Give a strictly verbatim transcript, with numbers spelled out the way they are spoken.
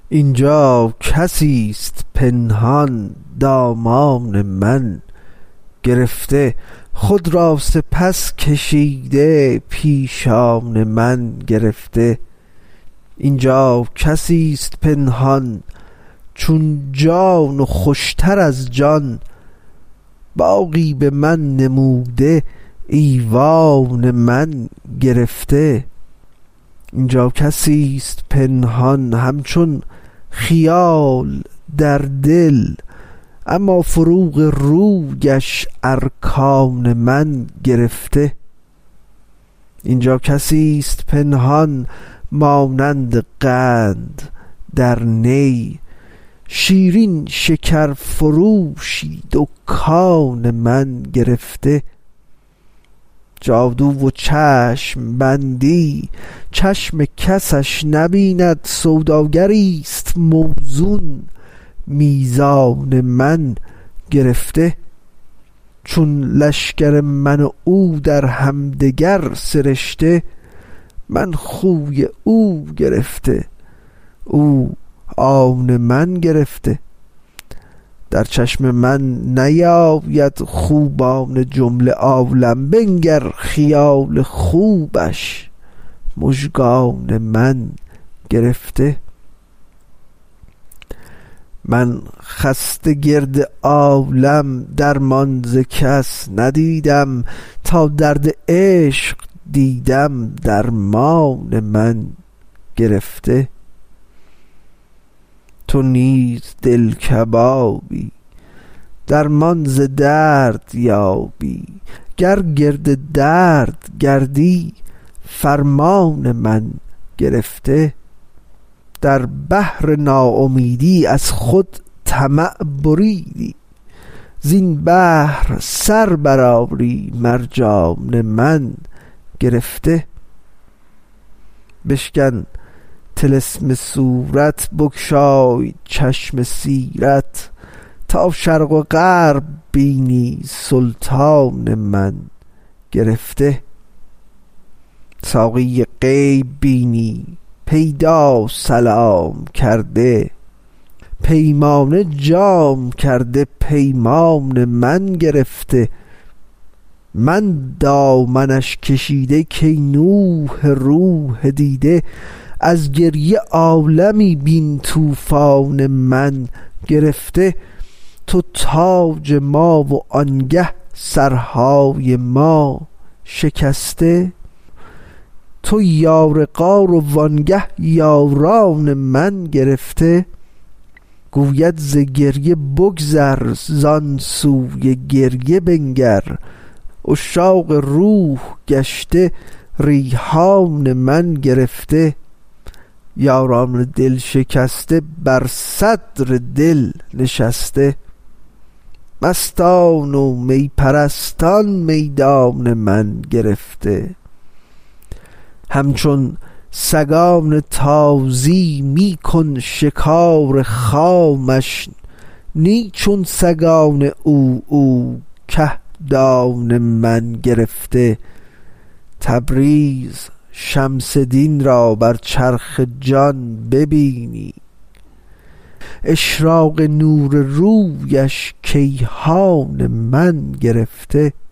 اینجا کسیست پنهان دامان من گرفته، خود را سپس کشیده پیشان من گرفته. اینجا کسیست پنهان چون جان و خوشتر از جان، باغی به من نموده ایوان من گرفته. اینجا کسیست پنهان همچون خیال در دل، اما فروغ رویش ارکان من گرفته. اینجا کسیست پنهان مانند قند در نی، شیرین شکر فروشی دکان من گرفته. جادو و چشم بندی چشم کسش نبیند، سوداگریست موزون میزان من گرفته. چون لشکر من و او در همدگر سرشته، من خوی او گرفته او آن من گرفته. در چشم من نیاید خوبان جمله عالم، بنگر خیال خوبش مژگان من گرفته. من خسته گرد عالم درمان ز کس ندیدم، تا درد عشق دیدم درمان من گرفته. تو نیز دل کبابی درمان ز درد یابی، گر گرد درد گردی فرمان من گرفته. در بحر ناامیدی از خود طمع بریدی، زین بحر سر برآری مرجان من گرفته. بشکن طلسم صورت بگشای چشم سیرت، تا شرق و غرب بینی سلطان من گرفته. ساقی غیب بینی پیدا سلام کرده، پیمانه جام کرده پیمان من گرفته. من دامنش کشیده کی نوح روح دیده، از گریه عالمی بین طوفان من گرفته. تو تاج ما و آنگه سرهای ما شکسته، تو یار غار و وانگه یاران من گرفته. گوید ز گریه بگذر زان سوی گریه بنگر، عشاق روح گشته ریحان من گرفته. یاران دل شکسته بر صدر دل نشسته، مستان و می پرستان میدان من گرفته. همچون سگان تازی می کن شکار خامش، نی چون سگان او او که دان من گرفته. تبریز شمس دین را بر چرخ جان ببینی، اشراق نور رویش کیهان من گرفته.